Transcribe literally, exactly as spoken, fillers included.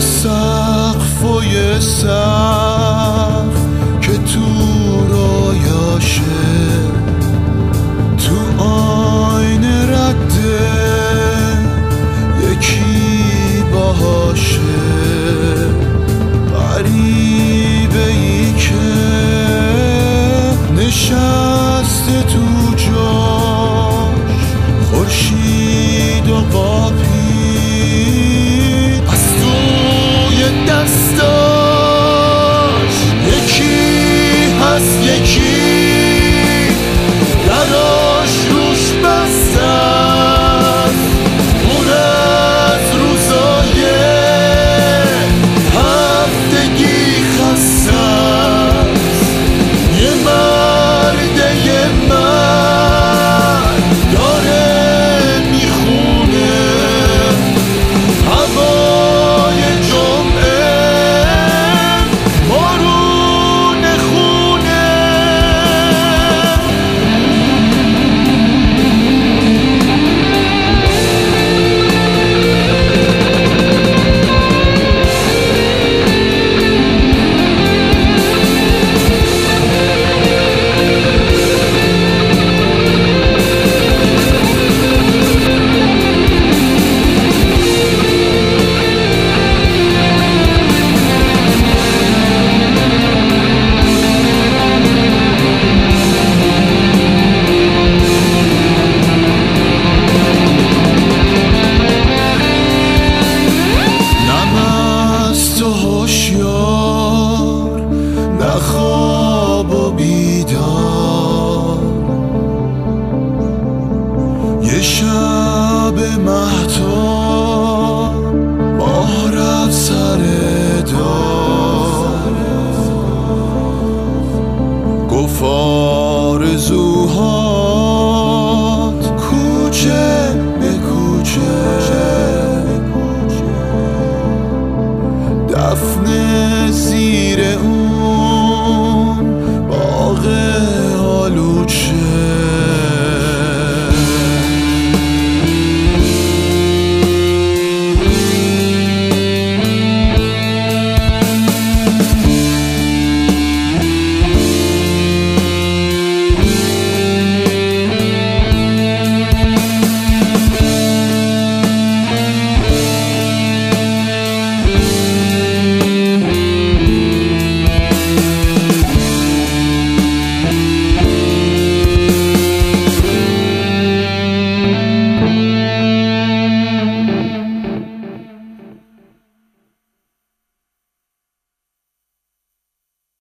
سقف و یه سقف که تو رویاشه، تو آینه رده یکی باهاشه. غریبه ای که نشسته تو جاش، خورشید و قاپی از توی دستاش. یکی هست یکی دراش روش بستن، اون از روزای هفتگی خستن. یه مرده یه مرد داره میخونه هوای جمعه بارون خونه. خواب و بیدار یه شب مهتاب ماه رفت سر دار، گفت آرزوهات کوچه به کوچه، دفن زیر اون